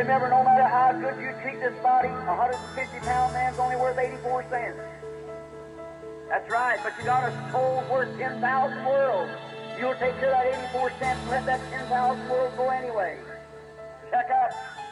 remember, no matter how good you treat this body, a 150-pound man's only worth 84 cents. That's right, but you got a soul worth 10,000 worlds. You'll take care of that 84 cents and let that 10,000 worlds go anyway. Check out.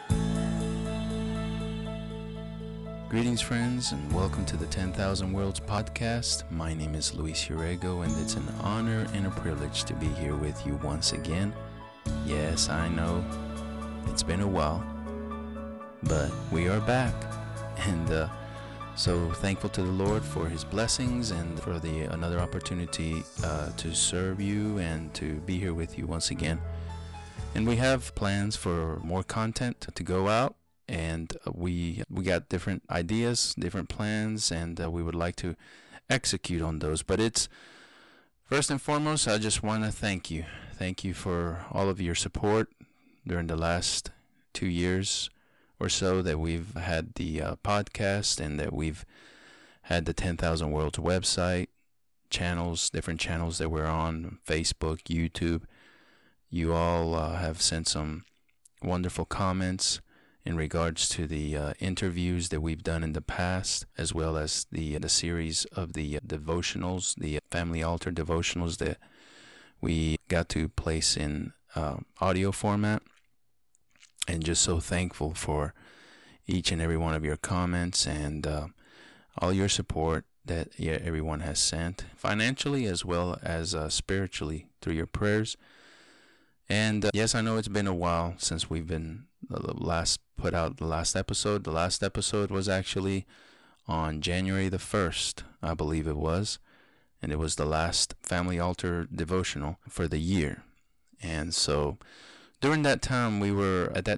Greetings, friends, and welcome to the 10,000 Worlds podcast. My name is Luis Urego, and it's an honor and a privilege to be here with you once again. Yes, I know it's been a while, but we are back, and so thankful to the Lord for His blessings and for another opportunity to serve you and to be here with you once again. And we have plans for more content to go out. And we got different ideas, different plans, and we would like to execute on those. But it's first and foremost, I just want to thank you. Thank you for all of your support during the last 2 years or so that we've had the podcast and that we've had the 10,000 Worlds website, channels, different channels that we're on, Facebook, YouTube. You all have sent some wonderful comments in regards to the interviews that we've done in the past, as well as the series of the devotionals, the Family Altar devotionals that we got to place in audio format. And just so thankful for each and every one of your comments and all your support that everyone has sent, financially as well as spiritually through your prayers. And yes, I know it's been a while since we've been put out the last episode. The last episode was actually on January the 1st, I believe it was. And it was the last Family Altar devotional for the year. And so during that time, we were on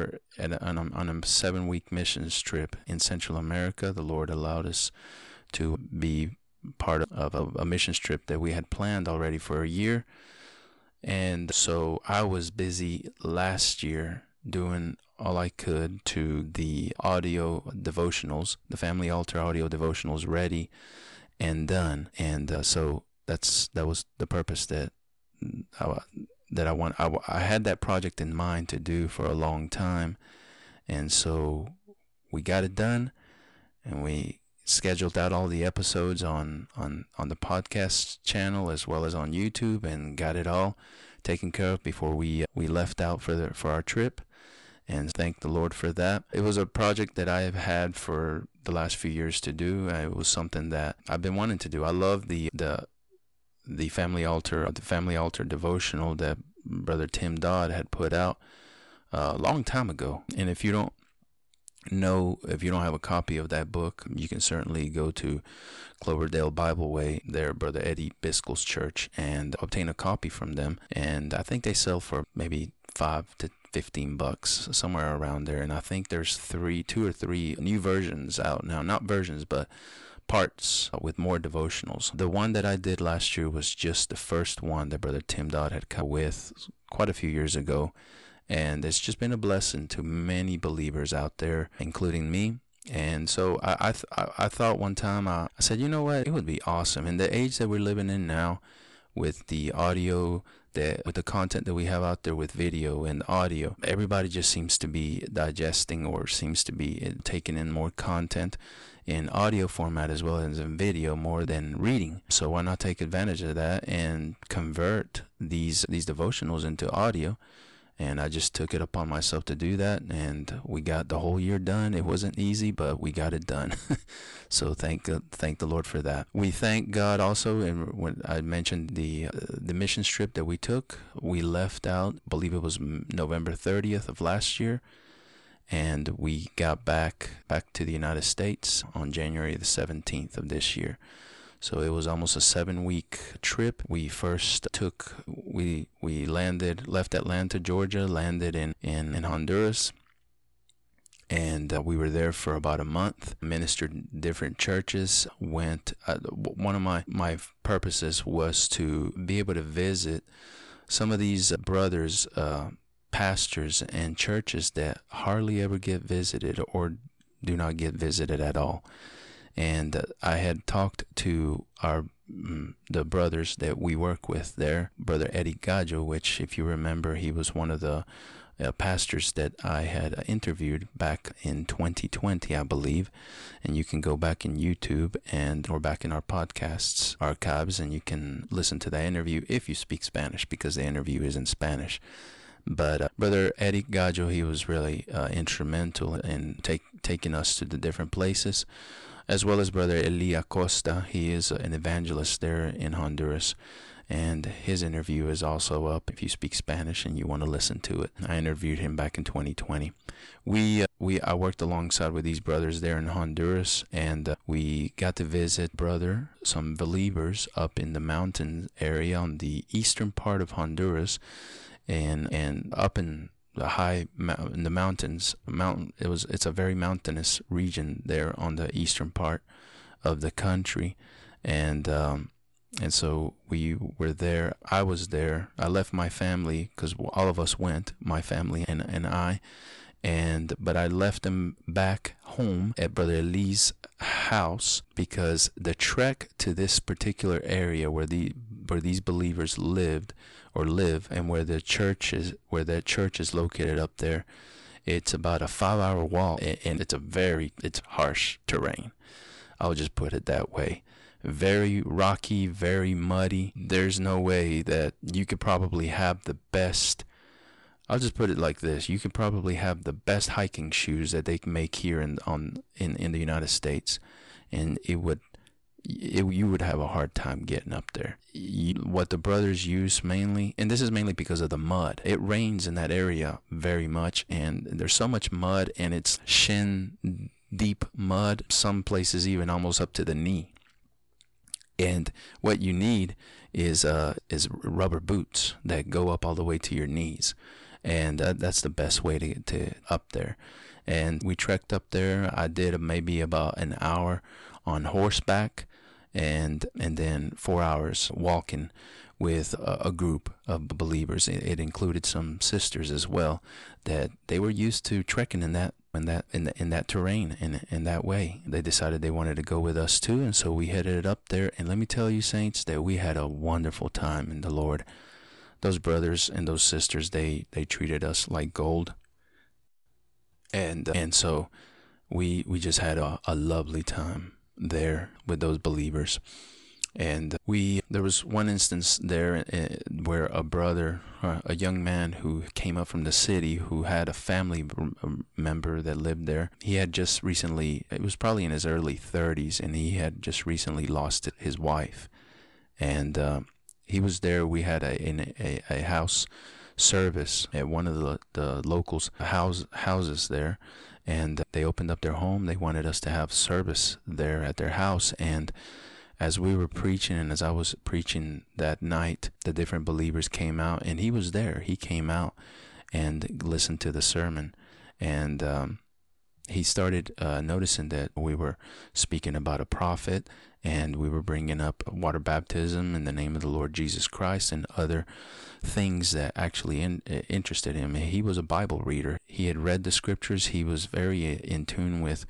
a 7-week missions trip in Central America. The Lord allowed us to be part of a missions trip that we had planned already for a year. And so I was busy last year doing all I could to the audio devotionals, the Family Altar audio devotionals ready and done. And so that was the purpose that I had that project in mind to do for a long time. And so we got it done, and we scheduled out all the episodes on the podcast channel as well as on YouTube, and got it all taken care of before we left out for our trip. And thank the Lord for that. It was a project that I have had for the last few years to do. It was something that I've been wanting to do. I love the Family Altar devotional that Brother Tim Dodd had put out a long time ago. And if you don't have a copy of that book, you can certainly go to Cloverdale Bible Way, there, Brother Eddie Biscoe's church, and obtain a copy from them. And I think they sell for maybe $5 to $15, somewhere around there. And I think there's 2 or 3 new versions out now, not versions, but parts with more devotionals. The one that I did last year was just the first one that Brother Tim Dodd had come with quite a few years ago. And it's just been a blessing to many believers out there, including me. And so I thought one time, I said, you know what, it would be awesome in the age that we're living in now, with the audio, with the content that we have out there with video and audio. Everybody just seems to be digesting or seems to be taking in more content in audio format as well as in video more than reading. So why not take advantage of that and convert these devotionals into audio? And I just took it upon myself to do that, and we got the whole year done. It wasn't easy, but we got it done. So thank the Lord for that. We thank God also, and when I mentioned the mission trip that we took, we left out, I believe it was November 30th of last year, and we got back to the United States on January the 17th of this year. So it was almost a 7-week trip. We first left Atlanta, Georgia, landed in Honduras, and we were there for about a month, ministered different churches, one of my purposes was to be able to visit some of these brothers, pastors and churches that hardly ever get visited or do not get visited at all. And I had talked to the brothers that we work with there, Brother Eddie Gadjo, which, if you remember, he was one of the pastors that I had interviewed back in 2020, I believe. And you can go back in YouTube or back in our podcasts archives, and you can listen to that interview if you speak Spanish, because the interview is in Spanish. But Brother Eddie Gajo, he was really instrumental in taking us to the different places, as well as Brother Eli Acosta. He is an evangelist there in Honduras, and his interview is also up if you speak Spanish and you want to listen to it. I interviewed him back in 2020. I worked alongside with these brothers there in Honduras, and we got to visit some believers up in the mountain area on the eastern part of Honduras, and up in the in the mountains. It's a very mountainous region there on the eastern part of the country, and so we were there. I was there. I left my family because all of us went, my family and I, but I left them back home at Brother Eli's house, because the trek to this particular area where these believers live, and where that church is located up there, it's about a 5-hour walk, and it's harsh terrain. I'll just put it that way. Very rocky, very muddy. There's no way that you could probably have the best. I'll just put it like this: you could probably have the best hiking shoes that they can make here in the United States, and you would have a hard time getting up there. What the brothers use mainly, and this is mainly because of the mud. It rains in that area very much, and there's so much mud, and it's shin deep mud. Some places even almost up to the knee. And what you need is rubber boots that go up all the way to your knees, and that's the best way to get to up there. And we trekked up there. I did maybe about an hour on horseback, and then 4 hours walking with a group of believers. It included some sisters as well, that they were used to trekking in that terrain in that way. They decided they wanted to go with us too, and so we headed up there. And let me tell you, saints, that we had a wonderful time in the Lord. Those brothers and those sisters, they treated us like gold, and so we just had a lovely time there with those believers. And there was one instance there where a brother, a young man who came up from the city, who had a family member that lived there. He had just recently, it was probably in his early 30s, and he had just recently lost his wife. And he was there. We had a house service at one of the locals' houses there, and they opened up their home. They wanted us to have service there at their house, and as we were preaching, and as I was preaching that night, the different believers came out, and he was there. He came out and listened to the sermon, and he started noticing that we were speaking about a prophet, and we were bringing up water baptism in the name of the Lord Jesus Christ and other things that actually interested him. He was a Bible reader. He had read the scriptures. He was very in tune with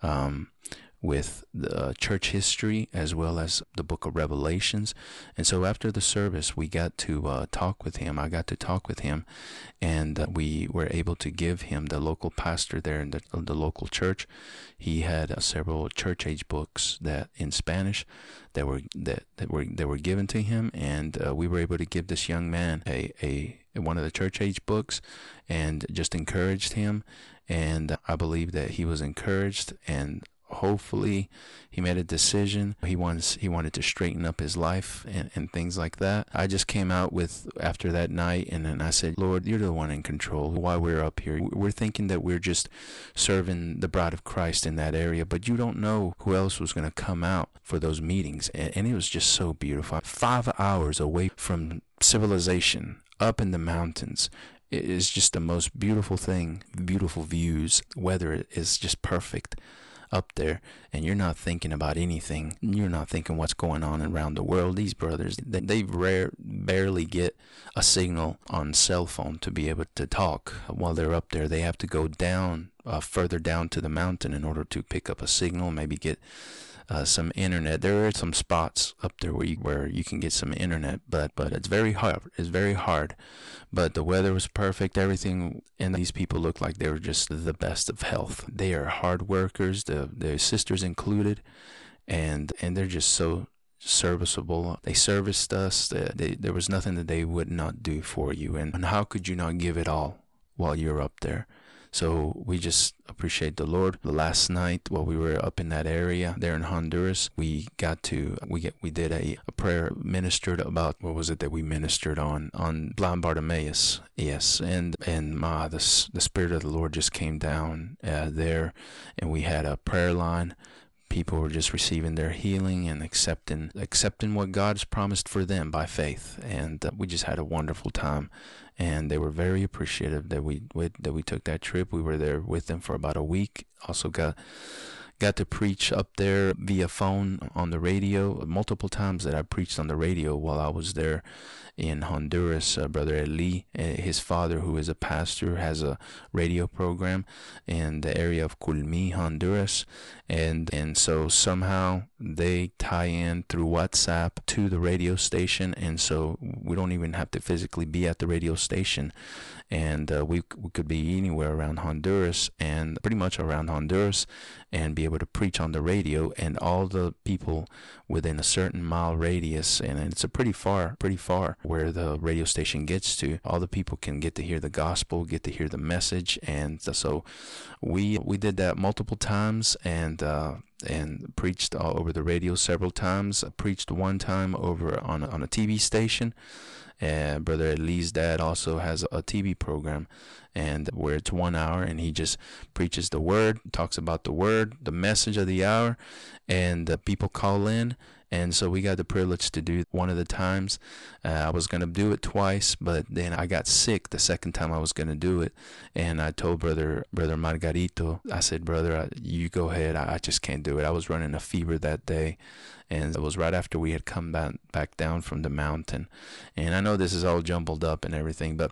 the church history as well as the book of Revelations. And so after the service, we got to talk with him. I got to talk with him, and we were able to give him, the local pastor there in the local church. He had several church age books that in Spanish that were given to him, and we were able to give this young man one of the church age books, and just encouraged him. And I believe that he was encouraged, and hopefully he made a decision. He wanted to straighten up his life and things like that. I just came out after that night, and then I said, Lord, you're the one in control. While we're up here, we're thinking that we're just serving the bride of Christ in that area, but you don't know who else was going to come out for those meetings. And it was just so beautiful. 5 hours away from civilization, up in the mountains. It is just the most beautiful thing. Beautiful views. Weather is just perfect up there, and you're not thinking about anything. You're not thinking what's going on around the world. These brothers, they barely get a signal on cell phone to be able to talk while they're up there. They have to go down, further down to the mountain in order to pick up a signal, maybe get some internet. There are some spots up there where you can get some internet, but it's very hard. It's very hard. But the weather was perfect. Everything, and these people looked like they were just the best of health. They are hard workers. Their sisters included, and they're just so serviceable. They serviced us. There was nothing that they would not do for you. And how could you not give it all while you're up there? So we just appreciate the Lord. Last night, while we were up in that area there in Honduras, we did a prayer ministered about, what was it that we ministered on blind Bartimaeus? Yes, and the Spirit of the Lord just came down there, and we had a prayer line. People were just receiving their healing and accepting what God's promised for them by faith, and we just had a wonderful time. And they were very appreciative that we took that trip. We were there with them for about a week. Also got to preach up there via phone on the radio. Multiple times that I preached on the radio while I was there in Honduras. Brother Eli, his father, who is a pastor, has a radio program in the area of Culmi, Honduras. And so somehow they tie in through WhatsApp to the radio station, and so we don't even have to physically be at the radio station. And we could be anywhere around Honduras, and pretty much around Honduras, and be able to preach on the radio, and all the people within a certain mile radius, and it's a pretty far where the radio station gets to. All the people can get to hear the gospel, get to hear the message, and so we did that multiple times, and preached over the radio several times. I preached one time over on a TV station. And Brother Eli's dad also has a TV program, and where it's 1 hour, and he just preaches the word, talks about the word, the message of the hour, and people call in. And so we got the privilege to do one of the times. I was going to do it twice, but then I got sick the second time I was going to do it. And I told Brother Margarito, I said, brother, you go ahead. I just can't do it. I was running a fever that day. And it was right after we had come back down from the mountain. And I know this is all jumbled up and everything, but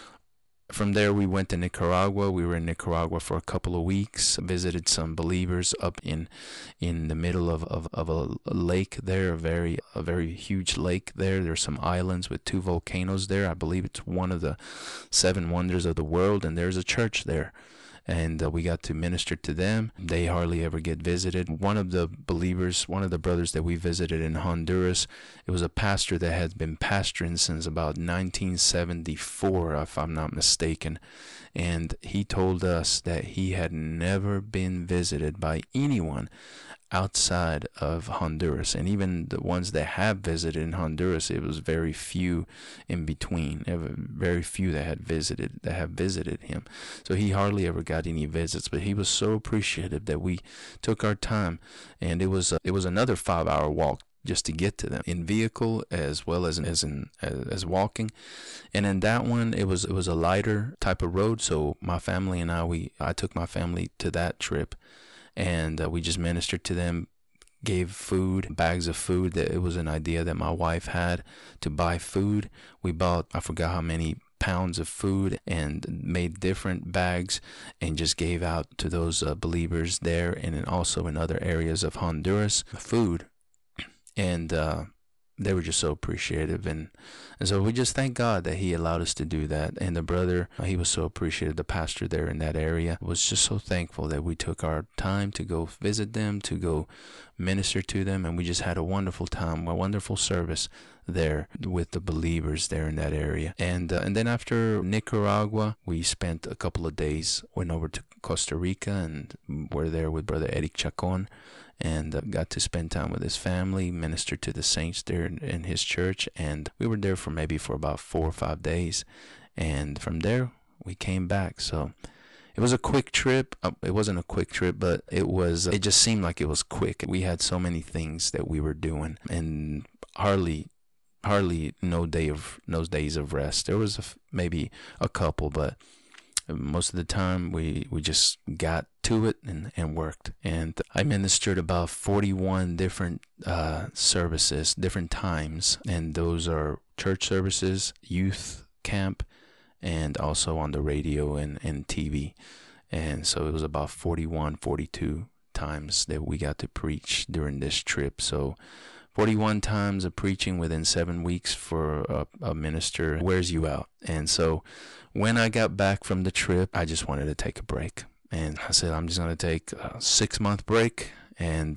from there, we went to Nicaragua. We were in Nicaragua for a couple of weeks, visited some believers up in the middle of a lake there, a very huge lake there. There's some islands with 2 volcanoes there. I believe it's one of the 7 wonders of the world, and there's a church there. And we got to minister to them. They hardly ever get visited. One of the brothers that we visited in Honduras, it was a pastor that had been pastoring since about 1974, if I'm not mistaken. And he told us that he had never been visited by anyone outside of Honduras, and even the ones that have visited in Honduras, it was very few in between, very few that have visited him. So he hardly ever got any visits, but he was so appreciative that we took our time, and it was another 5-hour walk just to get to them, in vehicle as well as walking. And in that one, it was a lighter type of road. So my family and I took my family to that trip. And we just ministered to them, gave food, bags of food. That it was an idea that my wife had to buy food. We bought, I forgot how many pounds of food, and made different bags and just gave out to those believers there, and then also in other areas of Honduras, food. And they were just so appreciative, and so we just thank God that he allowed us to do that. And the brother, he was so appreciative. The pastor there in that area was just so thankful that we took our time to go visit them, to go minister to them, and we just had a wonderful time, a wonderful service there with the believers there in that area. And then after Nicaragua, we spent a couple of days, went over to Costa Rica, and were there with Brother Eric Chacon, and got to spend time with his family, minister to the saints there in his church. And we were there for about 4 or 5 days, and from there we came back. So it was a quick trip. It wasn't a quick trip, but it just seemed like it was quick. We had so many things that we were doing, and hardly no days of rest. There was maybe a couple, but most of the time we just got to it and worked. And I ministered about 41 different services, different times, and those are church services, youth camp, and also on the radio and TV. And so it was about 41, 42 times that we got to preach during this trip. So 41 times of preaching within 7 weeks for a minister wears you out. And so when I got back from the trip, I just wanted to take a break. And I said, I'm just going to take a 6-month break and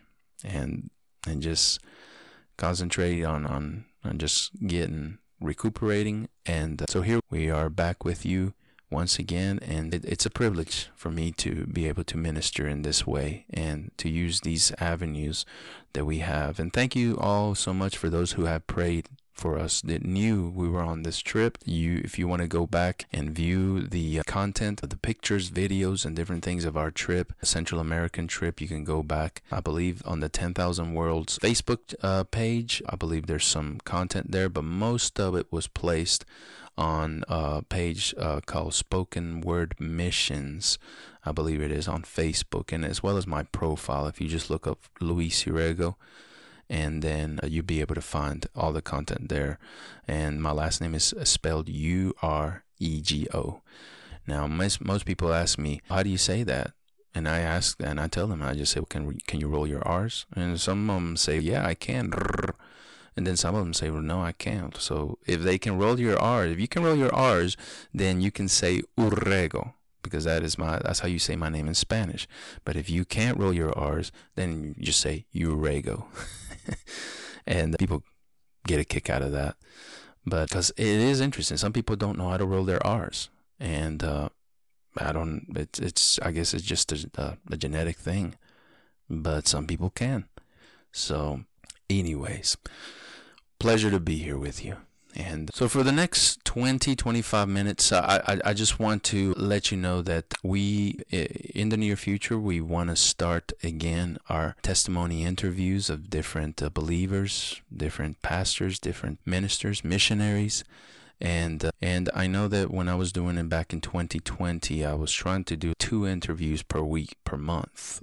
just concentrate on just recuperating. And so here we are back with you once again, and it's a privilege for me to be able to minister in this way and to use these avenues that we have. And thank you all so much for those who have prayed for us that knew we were on this trip. If you want to go back and view the content of the pictures, videos, and different things of our trip, Central American trip, you can go back, I believe, on the 10,000 Worlds Facebook page. I believe there's some content there, but most of it was placed on a page called Spoken Word Missions. I believe it is on Facebook, and as well as my profile. If you just look up Luis Urego, and then you'll be able to find all the content there. And my last name is spelled Urego. Now, most people ask me, how do you say that? And I tell them, I just say, well, can you roll your R's? And some of them say, yeah, I can. And then some of them say, well, no, I can't. So if they can roll your R's, if you can roll your R's, then you can say Urego, because that's how you say my name in Spanish. But if you can't roll your R's, then you just say Urego. And people get a kick out of that. But because it is interesting. Some people don't know how to roll their R's. And I guess it's just a genetic thing. But some people can. So anyways, pleasure to be here with you. And so for the next 25 minutes, I just want to let you know that in the near future, we want to start again our testimony interviews of different believers, different pastors, different ministers, missionaries. And I know that when I was doing it back in 2020, I was trying to do 2 interviews per month,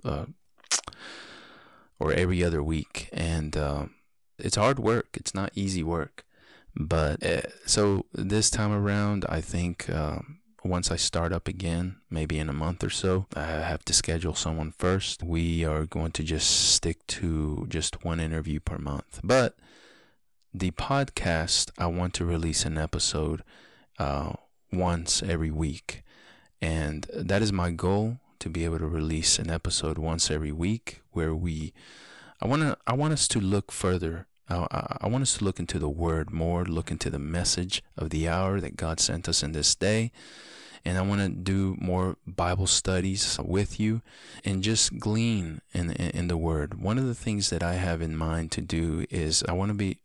or every other week. And it's hard work. It's not easy work. But so this time around, I think once I start up again, maybe in a month or so, I have to schedule someone first. We are going to just stick to just 1 interview per month. But the podcast, I want to release an episode once every week. And that is my goal, to be able to release an episode once every week where I want us to look further. I want us to look into the Word more, look into the message of the hour that God sent us in this day. And I want to do more Bible studies with you and just glean in the Word. One of the things that I have in mind to do is I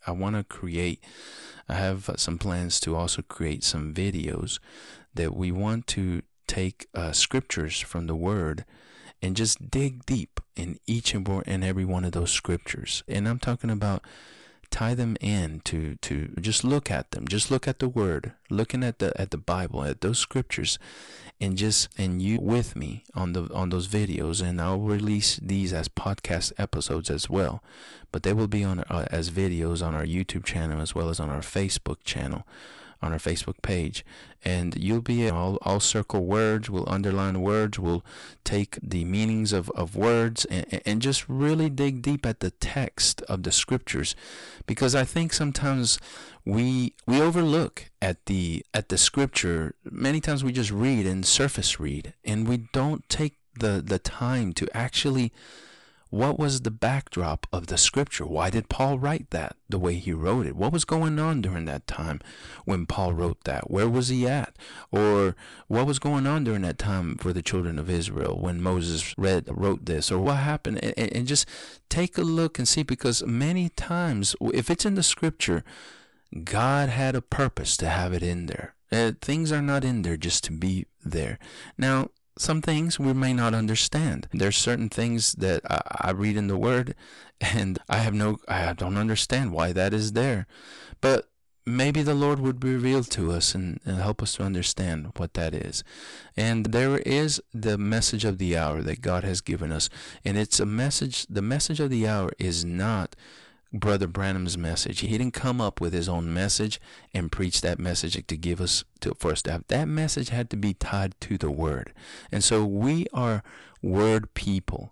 have some plans to also create some videos that we want to take scriptures from the Word and just dig deep in each and every one of those scriptures. And I'm talking about tie them in to just look at them, just look at the Word, looking at the Bible, at those scriptures, and you with me on those videos. And I'll release these as podcast episodes as well, but they will be on as videos on our YouTube channel as well as on our Facebook channel, on our Facebook page. And you'll be I'll circle words, we'll underline words, we'll take the meanings of words and just really dig deep at the text of the scriptures, because I think sometimes we overlook at the scripture. Many times we just read and surface read, and we don't take the time to actually, what was the backdrop of the scripture? Why did Paul write that the way he wrote it? What was going on during that time when Paul wrote that? Where was he at? Or what was going on during that time for the children of Israel when Moses wrote this? Or what happened? And just take a look and see, because many times, if it's in the scripture, God had a purpose to have it in there. Things are not in there just to be there. Now, some things we may not understand. There's certain things that I read in the Word, and I don't understand why that is there. But maybe the Lord would reveal to us and help us to understand what that is. And there is the message of the hour that God has given us. And it's a message. The message of the hour is not Brother Branham's message. He didn't come up with his own message and preach that message to give us for us to have. That message had to be tied to the Word. And so we are Word people.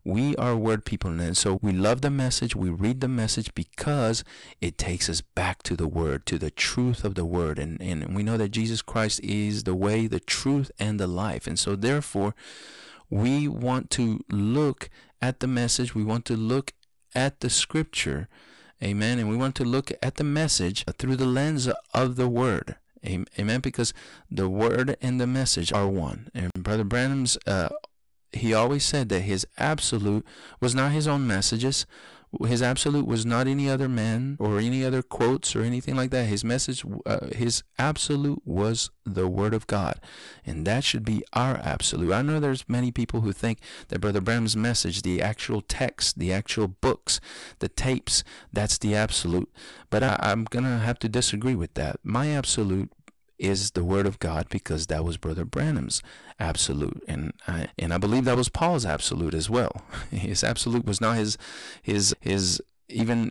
We are word people, and so we love the message. We read the message because it takes us back to the word, to the truth of the word. And we know that Jesus Christ is the way, the truth, and the life. And so therefore, we want to look at the message. We want to look at the scripture. Amen. And we want to look at the message through the lens of the word. Amen. Because the word and the message are one. And Brother Branham's he always said that his absolute was not his own messages. His absolute was not any other man or any other quotes or anything like that. His message, his absolute was the Word of God. And that should be our absolute. I know there's many people who think that Brother Branham's message, the actual text, the actual books, the tapes, that's the absolute. But I'm going to have to disagree with that. My absolute is the Word of God, because that was Brother Branham's absolute, and I believe that was Paul's absolute as well. His absolute was not his even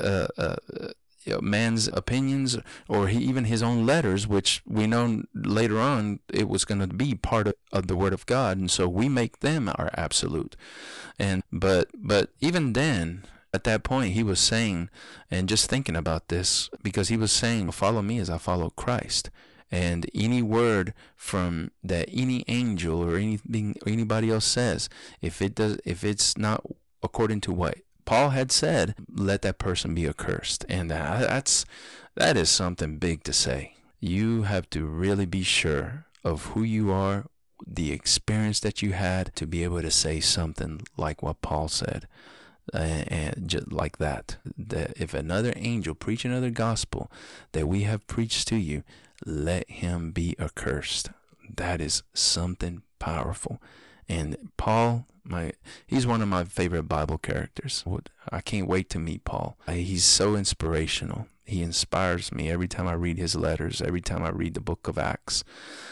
man's opinions, or even his own letters, which we know later on it was going to be part of the Word of God, and so we make them our absolute. And but even then, at that point, he was saying, and just thinking about this, because he was saying, follow me as I follow Christ. And any word from that any angel or anything or anybody else says, if it's not according to what Paul had said, let that person be accursed. And that is something big to say. You have to really be sure of who you are, the experience that you had, to be able to say something like what Paul said. And just like that if another angel preach another gospel that we have preached to you, let him be accursed. That is something powerful. And Paul, he's one of my favorite Bible characters. I can't wait to meet Paul. He's so inspirational. He inspires me every time I read his letters, every time I read the book of Acts.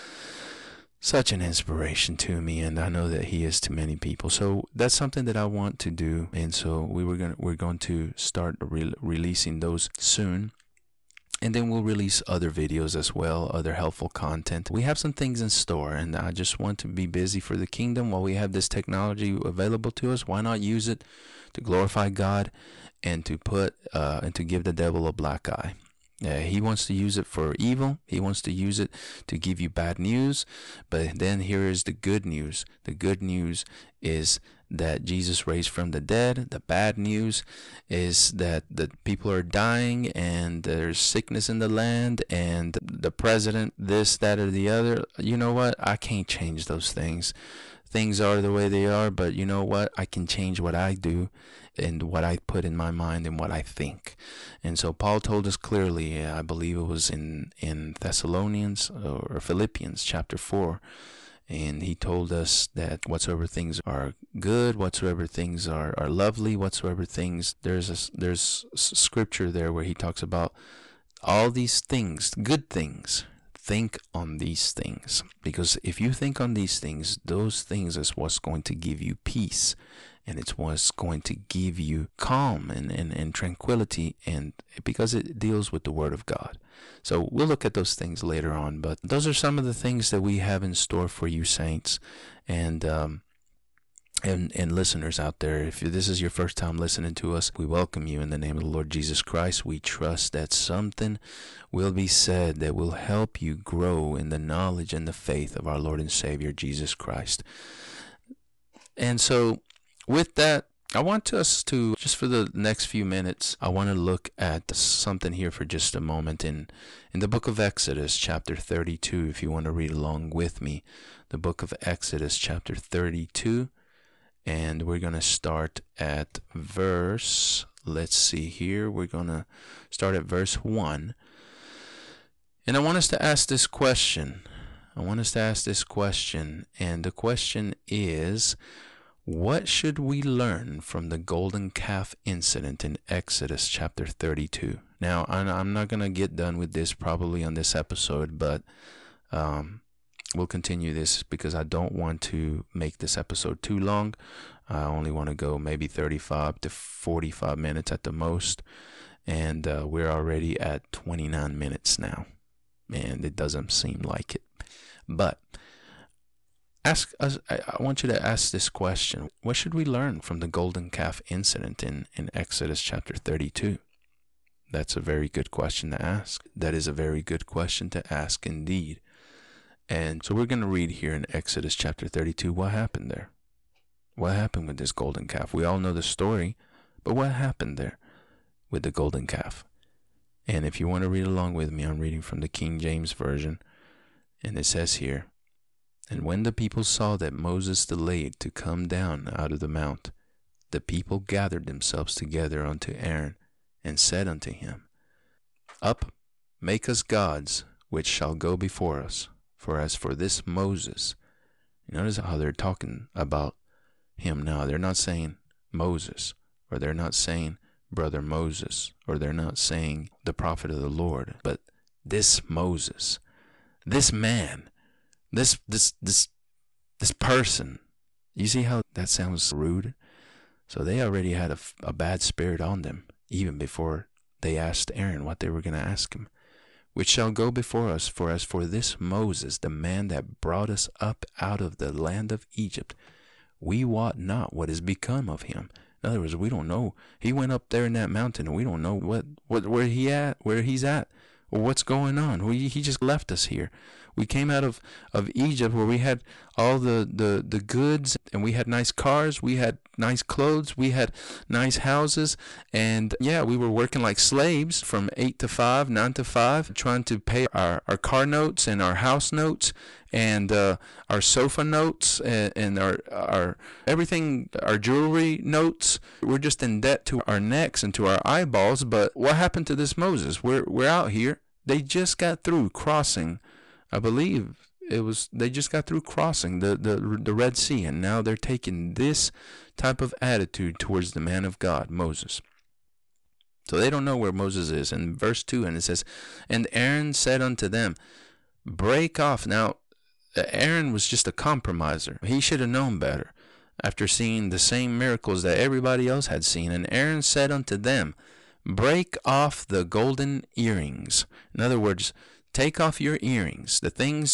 Such an inspiration to me, and I know that he is to many people. So that's something that I want to do, and so we're going to start releasing those soon. And then we'll release other videos as well, other helpful content. We have some things in store, and I just want to be busy for the kingdom while we have this technology available to us. Why not use it to glorify God and to give the devil a black eye? He wants to use it for evil. He wants to use it to give you bad news. But then here is the good news. The good news is that Jesus raised from the dead. The bad news is that the people are dying and there's sickness in the land and the president, this, that, or the other. You know what? I can't change those things. Things are the way they are, but you know what? I can change what I do and what I put in my mind and what I think. And so Paul told us clearly, I believe it was in Thessalonians or Philippians chapter 4, and he told us that whatsoever things are good, whatsoever things are lovely, whatsoever things, there's scripture there where he talks about all these things, good things. Think on these things, because if you think on these things, those things is what's going to give you peace, and it's what's going to give you calm and tranquility, and because it deals with the Word of God. So we'll look at those things later on, but those are some of the things that we have in store for you saints and listeners out there. If this is your first time listening to us, we welcome you in the name of the Lord Jesus Christ. We trust that something will be said that will help you grow in the knowledge and the faith of our Lord and Savior Jesus Christ. And so with that, I want us to, just for the next few minutes, I want to look at something here for just a moment in the book of Exodus chapter 32, if you want to read along with me. The book of Exodus chapter 32. And we're going to start at verse, let's see here, we're going to start at verse 1. And I want us to ask this question. And the question is, what should we learn from the golden calf incident in Exodus chapter 32? Now, I'm not going to get done with this probably on this episode, but we'll continue this because I don't want to make this episode too long. I only want to go maybe 35 to 45 minutes at the most. And we're already at 29 minutes now. And it doesn't seem like it. But Ask us. I want you to ask this question: what should we learn from the golden calf incident in Exodus chapter 32? That's a very good question to ask. That is a very good question to ask indeed. And so we're going to read here in Exodus chapter 32 what happened there. What happened with this golden calf? We all know the story, but what happened there with the golden calf? And if you want to read along with me, I'm reading from the King James Version, and it says here, "And when the people saw that Moses delayed to come down out of the mount, the people gathered themselves together unto Aaron, and said unto him, Up, make us gods, which shall go before us. For as for this Moses," notice how they're talking about him now. They're not saying Moses, or they're not saying brother Moses, or they're not saying the prophet of the Lord, but this Moses, this man, this person. You see how that sounds rude? So they already had a bad spirit on them, even before they asked Aaron what they were going to ask him. "Which shall go before us, for as for this Moses, the man that brought us up out of the land of Egypt, we wot not what is become of him." In other words, we don't know. He went up there in that mountain, and we don't know where he's at, or what's going on. He just left us here. We came out of Egypt, where we had all the goods, and we had nice cars, we had nice clothes, we had nice houses, and yeah, we were working like slaves from 8 to 5, 9 to 5, trying to pay our car notes and our house notes and our sofa notes and our everything, our jewelry notes. We're just in debt to our necks and to our eyeballs. But what happened to this Moses? We're out here. They just got through crossing. I believe they just got through crossing the Red Sea, and now they're taking this type of attitude towards the man of God, Moses. So they don't know where Moses is. In verse 2, and it says, "And Aaron said unto them, Break off." Now, Aaron was just a compromiser. He should have known better after seeing the same miracles that everybody else had seen. "And Aaron said unto them, Break off the golden earrings." In other words, take off your earrings, the things,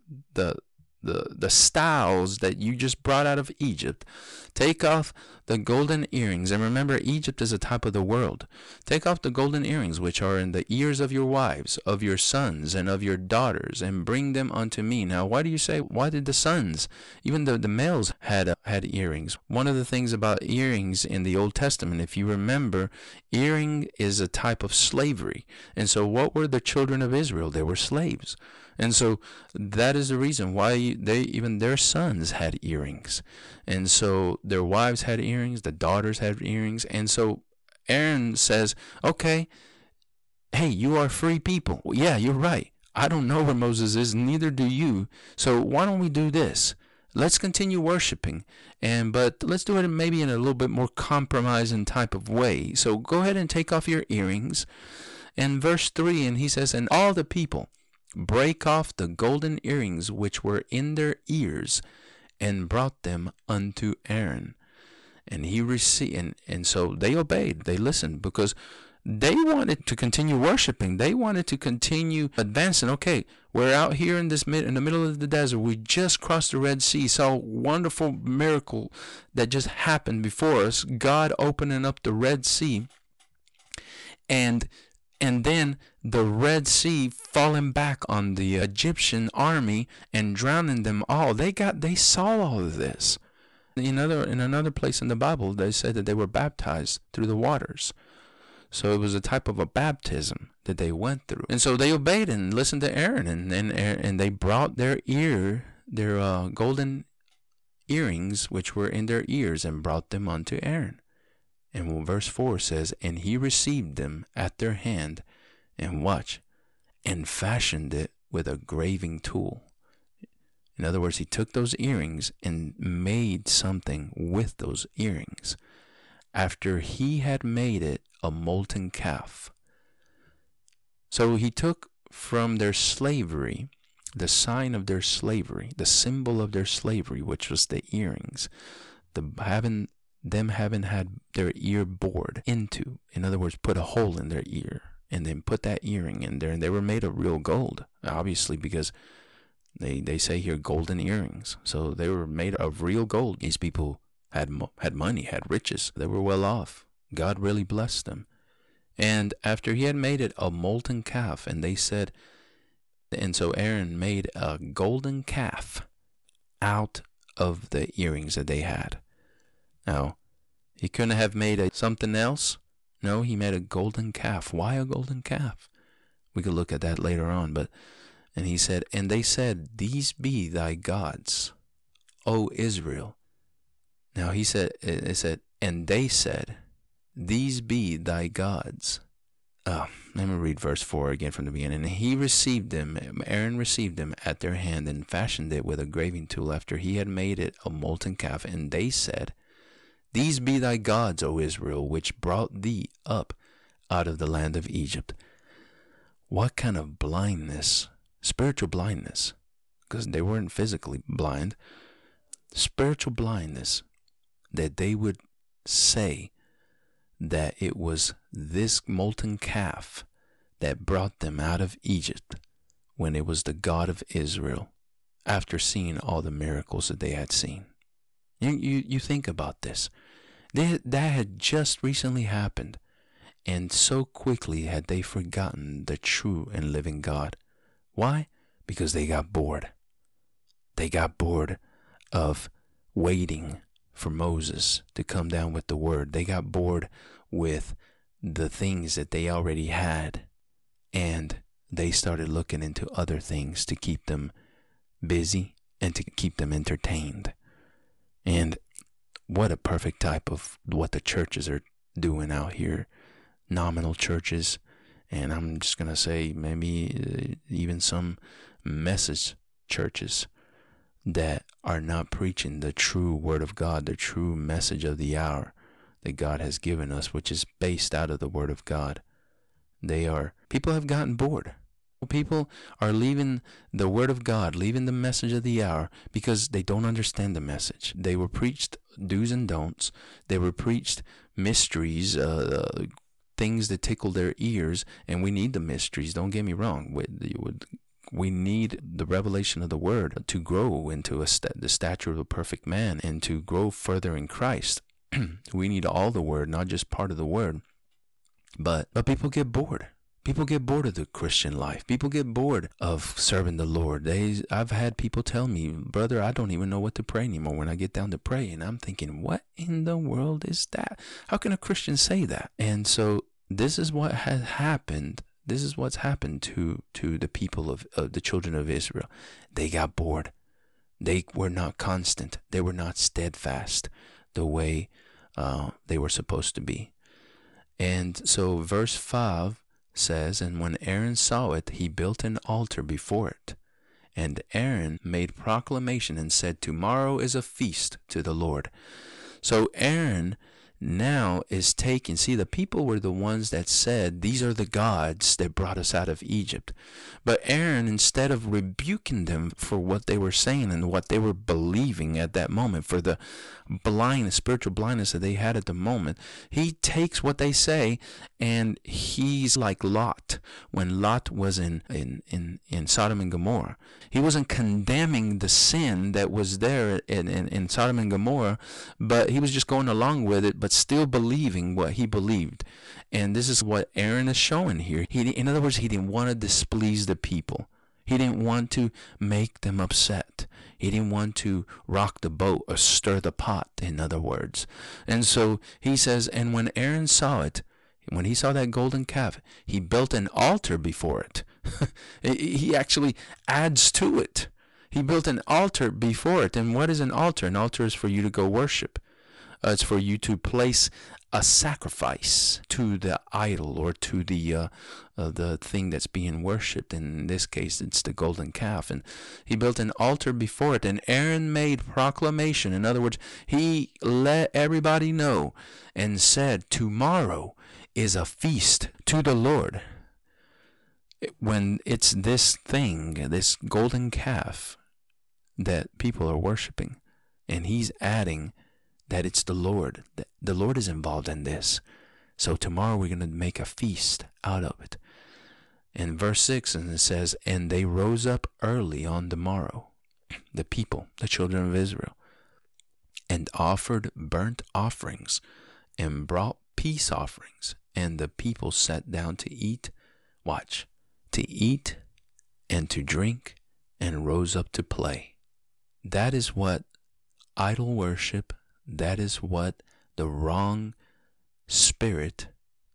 the styles that you just brought out of Egypt. Take off the golden earrings. And remember, Egypt is a type of the world. Take off the golden earrings which are in the ears of your wives, of your sons, and of your daughters, and bring them unto me. Now, why do you say, why did the sons, even the males had earrings? One of the things about earrings in the Old Testament, if you remember, earring is a type of slavery. And so what were the children of Israel? They were slaves. And so that is the reason why even their sons had earrings. And so their wives had earrings, the daughters had earrings. And so Aaron says, okay, hey, you are free people. Well, yeah, you're right. I don't know where Moses is, neither do you. So why don't we do this? Let's continue worshiping, but let's do it maybe in a little bit more compromising type of way. So go ahead and take off your earrings. And verse 3, and he says, "And all the people break off the golden earrings which were in their ears, and brought them unto Aaron. And he received." And so they obeyed, they listened, because they wanted to continue worshiping. They wanted to continue advancing. Okay, we're out here in the middle of the desert. We just crossed the Red Sea, saw a wonderful miracle that just happened before us. God opening up the Red Sea, and then the Red Sea falling back on the Egyptian army and drowning them all. They saw all of this. In another place in the Bible, they said that they were baptized through the waters. So it was a type of a baptism that they went through. And so they obeyed and listened to Aaron, and they brought their golden earrings which were in their ears, and brought them unto Aaron. And verse 4 says, "And he received them at their hand, and watch, and fashioned it with a graving tool." In other words, he took those earrings and made something with those earrings, after he had made it a molten calf. So he took from their slavery the sign of their slavery, the symbol of their slavery, which was the earrings, having had their ear bored into. In other words, put a hole in their ear, and then put that earring in there, and they were made of real gold, obviously, because They say here golden earrings. So they were made of real gold. These people had money, had riches. They were well off. God really blessed them. And after he had made it a molten calf, and they said, and so Aaron made a golden calf out of the earrings that they had. Now, he couldn't have made something else. No, he made a golden calf. Why a golden calf? We could look at that later on. And he said, and they said, these be thy gods, O Israel. Now he said, it said, and they said, these be thy gods. Let me read verse 4 again from the beginning. And he received them, Aaron received them at their hand and fashioned it with a graving tool after he had made it a molten calf. And they said, these be thy gods, O Israel, which brought thee up out of the land of Egypt. What kind of blindness, spiritual blindness, because they weren't physically blind, spiritual blindness, that they would say that it was this molten calf that brought them out of Egypt when it was the God of Israel, after seeing all the miracles that they had seen. You think about this. That had just recently happened, and so quickly had they forgotten the true and living God. Why? Because they got bored. They got bored of waiting for Moses to come down with the word. They got bored with the things that they already had, and they started looking into other things to keep them busy and to keep them entertained. And what a perfect type of what the churches are doing out here. Nominal churches, and I'm just going to say maybe even some message churches that are not preaching the true word of God, the true message of the hour that God has given us, which is based out of the word of God. People have gotten bored. People are leaving the word of God, leaving the message of the hour, because they don't understand the message. They were preached do's and don'ts. They were preached mysteries, things that tickle their ears, and we need the mysteries. Don't get me wrong. We need the revelation of the word to grow into the stature of a perfect man and to grow further in Christ. We need all the word, not just part of the word. But people get bored. People get bored of the Christian life. People get bored of serving the Lord. I've had people tell me, brother, I don't even know what to pray anymore when I get down to pray. And I'm thinking, what in the world is that? How can a Christian say that? And so this is what has happened. This is what's happened to the people of the children of Israel. They got bored. They were not constant. They were not steadfast the way they were supposed to be. And so verse 5 says, and when Aaron saw it, he built an altar before it. And Aaron made proclamation and said, tomorrow is a feast to the Lord. So Aaron now is taken. See, the people were the ones that said, these are the gods that brought us out of Egypt. But Aaron, instead of rebuking them for what they were saying and what they were believing at that moment, for the spiritual blindness that they had at the moment, he takes what they say, and he's like Lot. When Lot was in Sodom and Gomorrah, he wasn't condemning the sin that was there in Sodom and Gomorrah, but he was just going along with it, but still believing what he believed. And this is what Aaron is showing here. In other words, he didn't want to displease the people. He didn't want to make them upset. He didn't want to rock the boat or stir the pot, in other words. And so he says, and when Aaron saw it, when he saw that golden calf, he built an altar before it. He actually adds to it. He built an altar before it. And what is an altar? An altar is for you to go worship. It's for you to place a sacrifice to the idol or to the thing that's being worshipped. In this case, it's the golden calf. And he built an altar before it. And Aaron made proclamation. In other words, he let everybody know and said, tomorrow is a feast to the Lord. When it's this thing, this golden calf that people are worshiping, and he's adding that it's the Lord. The Lord is involved in this. So tomorrow we're going to make a feast out of it. In verse 6, and it says, and they rose up early on the morrow, the people, the children of Israel, and offered burnt offerings and brought peace offerings. And the people sat down to eat, watch, to eat and to drink, and rose up to play. That is what idol worship, that is what the wrong spirit,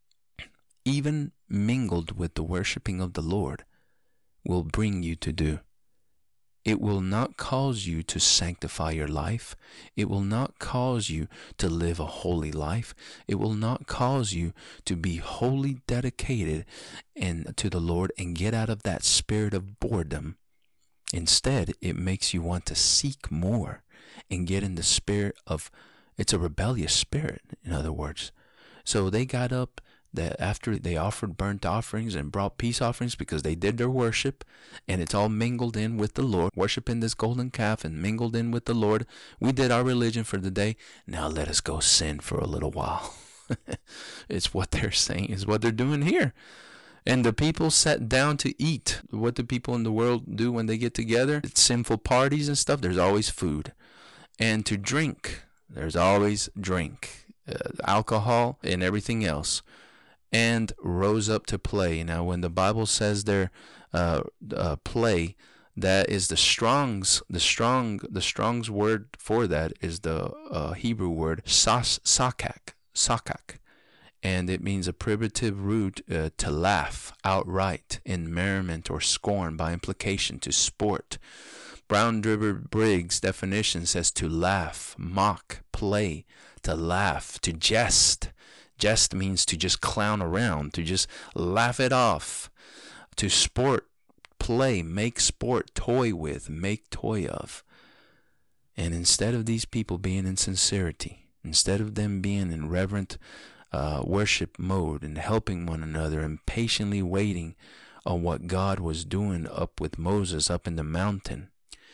even mingled with the worshiping of the Lord, will bring you to do. It will not cause you to sanctify your life. It will not cause you to live a holy life. It will not cause you to be wholly dedicated to the Lord and get out of that spirit of boredom. Instead, it makes you want to seek more and get in the spirit of, it's a rebellious spirit, in other words. So they got up that after they offered burnt offerings and brought peace offerings, because they did their worship, and it's all mingled in with the Lord, worshiping this golden calf and mingled in with the Lord. We did our religion for the day. Now let us go sin for a little while. It's what they're saying, is what they're doing here. And the people sat down to eat. What do people in the world do when they get together? It's sinful parties and stuff. There's always food. And to drink. There's always drink. Alcohol and everything else. And rose up to play. Now, when the Bible says there, play, that is the Strong's word for that is the Hebrew word sakak, and it means a privative root to laugh outright in merriment or scorn, by implication to sport. Brown Driver Briggs' definition says to laugh, mock, play, to laugh, to jest. Jest means to just clown around, to just laugh it off. To sport, play, make sport, toy with, make toy of. And instead of these people being in sincerity, instead of them being in reverent worship mode and helping one another and patiently waiting on what God was doing up with Moses up in the mountain,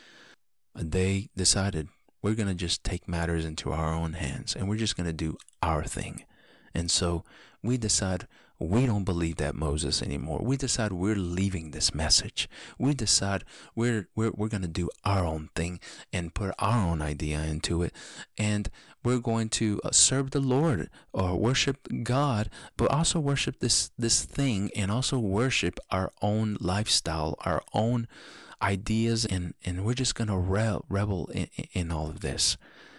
they decided, we're going to just take matters into our own hands and we're just going to do our thing. And so we decide we don't believe that Moses anymore. We decide we're leaving this message. We decide we're going to do our own thing and put our own idea into it. And we're going to serve the Lord or worship God, but also worship this thing, and also worship our own lifestyle, our own ideas, and we're just going to revel in all of this.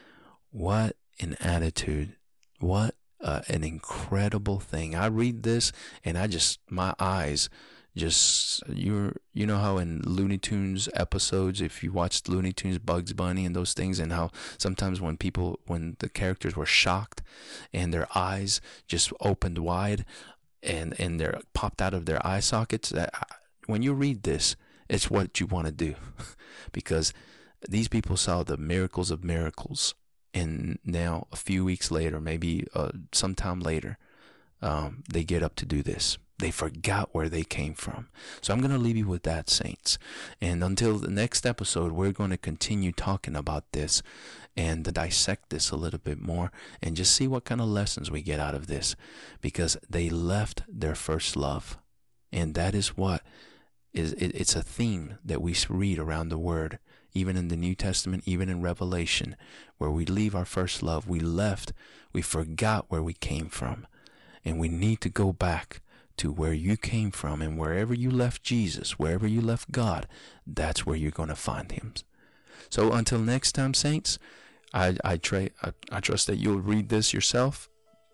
What an attitude. What an incredible thing. I read this and my eyes just, you know how in Looney Tunes episodes, if you watched Looney Tunes, Bugs Bunny and those things, and how sometimes when the characters were shocked and their eyes just opened wide and they're popped out of their eye sockets, when you read this, it's what you want to do. Because these people saw the miracles of miracles. And now, a few weeks later, maybe sometime later, they get up to do this. They forgot where they came from. So I'm going to leave you with that, saints. And until the next episode, we're going to continue talking about this and dissect this a little bit more and just see what kind of lessons we get out of this. Because they left their first love. And that is what it's a theme that we read around the Word. Even in the New Testament, even in Revelation, where we leave our first love. We forgot where we came from. And we need to go back to where you came from. And wherever you left Jesus, wherever you left God, that's where you're going to find Him. So until next time, saints, I trust that you'll read this yourself.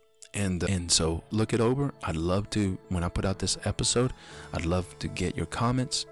And so look it over. I'd love to, when I put out this episode, I'd love to get your comments.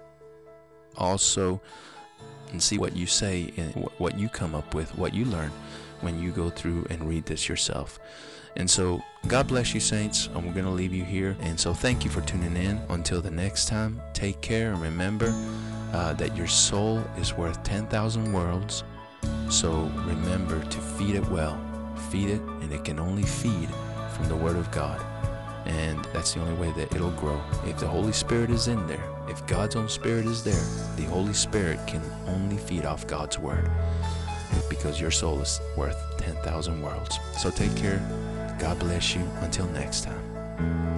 Also, and see what you say and what you come up with, what you learn when you go through and read this yourself. And so, God bless you, saints, and we're going to leave you here. And so, thank you for tuning in. Until the next time, take care, and remember that your soul is worth 10,000 worlds. So, remember to feed it well. Feed it, and it can only feed from the Word of God. And that's the only way that it'll grow. If the Holy Spirit is in there, if God's own Spirit is there, the Holy Spirit can only feed off God's Word, because your soul is worth 10,000 worlds. So take care. God bless you. Until next time.